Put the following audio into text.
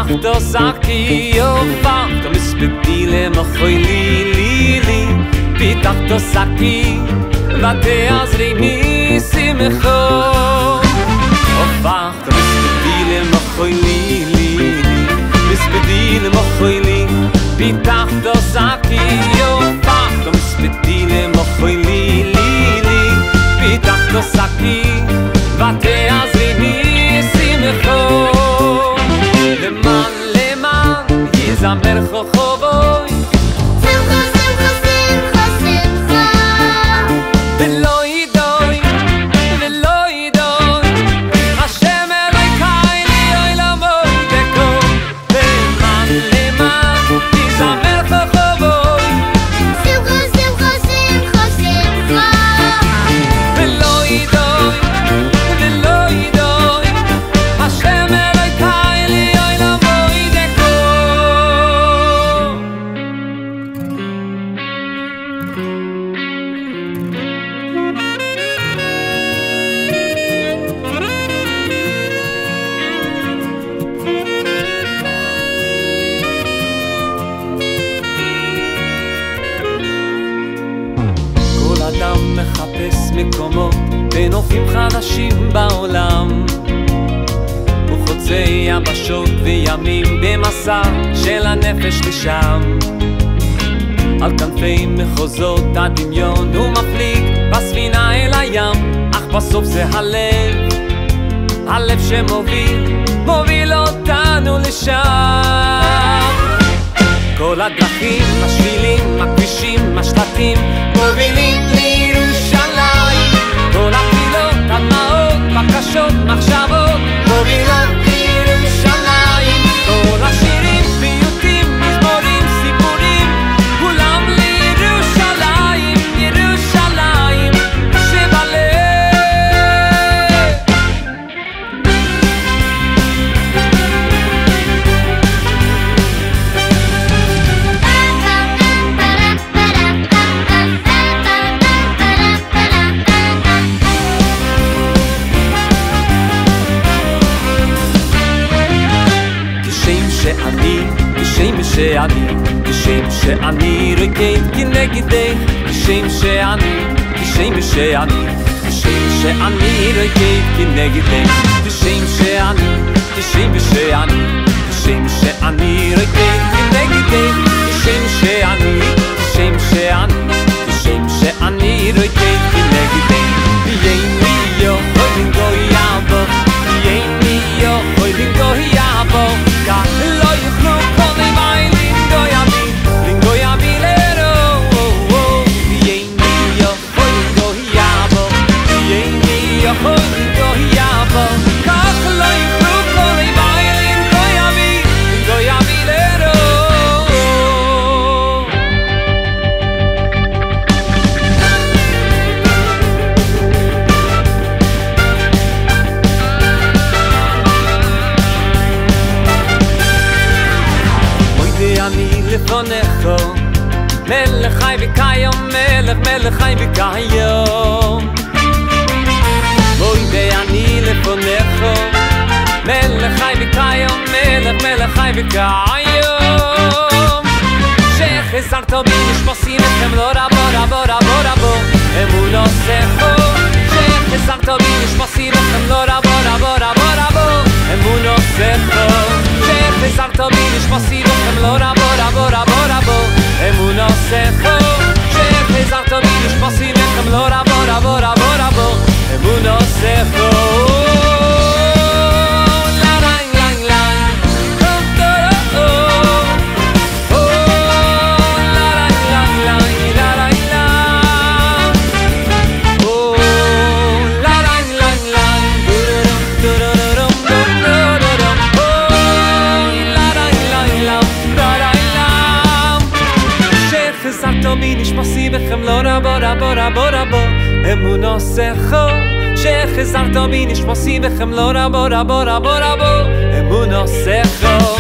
פיתחת שקי הופכת מספדילה מחוי לי פיתחת שקי ותעזרי משמחו הופכת מספדילה מחוי לי מספדילה מחוי לי פיתחת שקי הופכת מספדילה מחוי לי פיתחת שקי ותעזרי משמחו למען יזמר חובוי שמחה שמחה שמחה שמחה ולא ידוי השם אלוהי לי עולמו דקו למען יזמר חובוי שמחה שמחה שמחה שמחה ולא ידוי השם אלוהי לי עולמו דקו כל אדם מחפש מקומות בנופים חדשים בעולם הוא חוצה יבשות וימים במסע של הנפש לשם על כנפי מחוזות הדמיון הוא מפליג בספינה אל הים אך בסוף זה הלב שמוביל אותנו לשם כל הדרכים, השבילים, הכבישים, השלטים מובילים לירושלים כל הקהילות, הדמעות, בקשות, מחשבות מובילות לירושלים כל השירים, פיוטים, מזמורים, סיפורים כולם לירושלים, ירושלים שבלב כשם שאני רוקד כנגדך כשם שאני רוקד כנגדך כשם שאני רוקד כנגדך כשם שאני רוקד כנגדך ימי יכולים גויאבו ימי יכולים גויאבו כך לא יוכלו כל ימי לינגויאבי לרו ימי יכולים גויאבו ימי יכולים גויאבו כך לא יוכלו כל ימי לינגויאבי לרו אני לפונך מלך חי וקיים מלך חי וקיים מוידי אני לפונך מלך חי וקיים מלך חי וקיים שחזרת בי נשמסים אתכם לא רבו אמונוסכו שחזרת בי נשמסים אתכם לא רבו אמונוסכו שחזרת בי נשמסים אתכם לא רבו אמונוסכו שחזרת בי נשמסים אתכם לא רבו אמונוסכו בי נשמסים אתכם לא רבו אמונוסכו שחזרת בי נשמסים אתכם לא רבו אמונוסכו